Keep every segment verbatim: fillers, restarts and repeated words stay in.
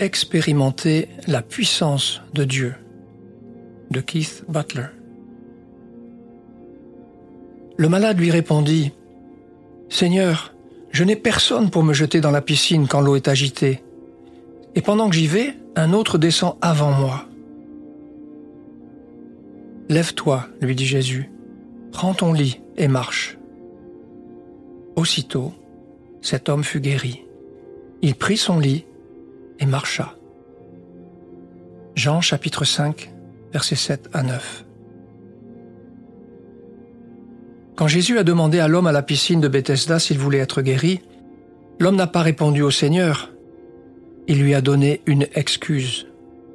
expérimenter la puissance de Dieu, de Keith Butler. Le malade lui répondit « Seigneur, je n'ai personne pour me jeter dans la piscine quand l'eau est agitée. Et pendant que j'y vais, un autre descend avant moi. » « Lève-toi, lui dit Jésus, prends ton lit et marche. » Aussitôt, cet homme fut guéri. Il prit son lit et marcha. Jean chapitre cinq, versets sept à neuf. Quand Jésus a demandé à l'homme à la piscine de Bethesda s'il voulait être guéri, l'homme n'a pas répondu au Seigneur. Il lui a donné une excuse.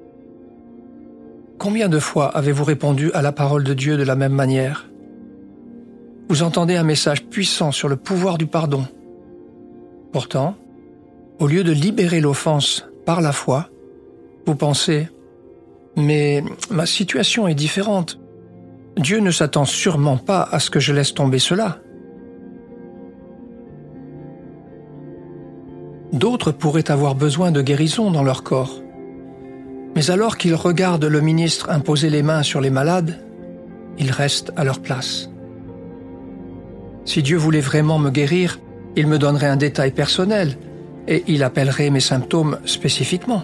Combien de fois avez-vous répondu à la parole de Dieu de la même manière? Vous entendez un message puissant sur le pouvoir du pardon. Pourtant, au lieu de libérer l'offense par la foi, vous pensez « Mais ma situation est différente. Dieu ne s'attend sûrement pas à ce que je laisse tomber cela. » D'autres pourraient avoir besoin de guérison dans leur corps. Mais alors qu'ils regardent le ministre imposer les mains sur les malades, ils restent à leur place. Si Dieu voulait vraiment me guérir, il me donnerait un détail personnel et il appellerait mes symptômes spécifiquement.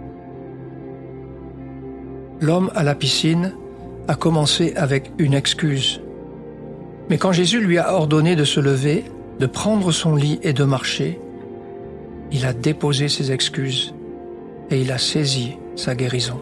L'homme à la piscine a commencé avec une excuse. Mais quand Jésus lui a ordonné de se lever, de prendre son lit et de marcher, il a déposé ses excuses et il a saisi sa guérison.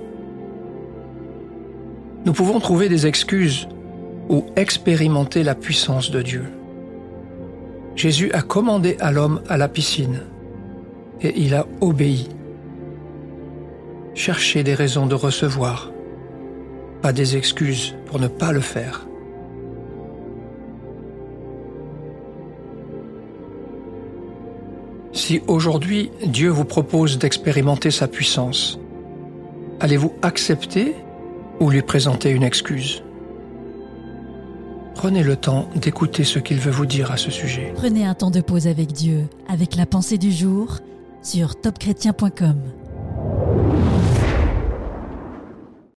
Nous pouvons trouver des excuses ou expérimenter la puissance de Dieu. Jésus a commandé à l'homme à la piscine et il a obéi. Cherchez des raisons de recevoir, pas des excuses pour ne pas le faire. Si aujourd'hui Dieu vous propose d'expérimenter sa puissance, allez-vous accepter ou lui présenter une excuse? Prenez le temps d'écouter ce qu'il veut vous dire à ce sujet. Prenez un temps de pause avec Dieu, avec la pensée du jour, sur top chrétien point com.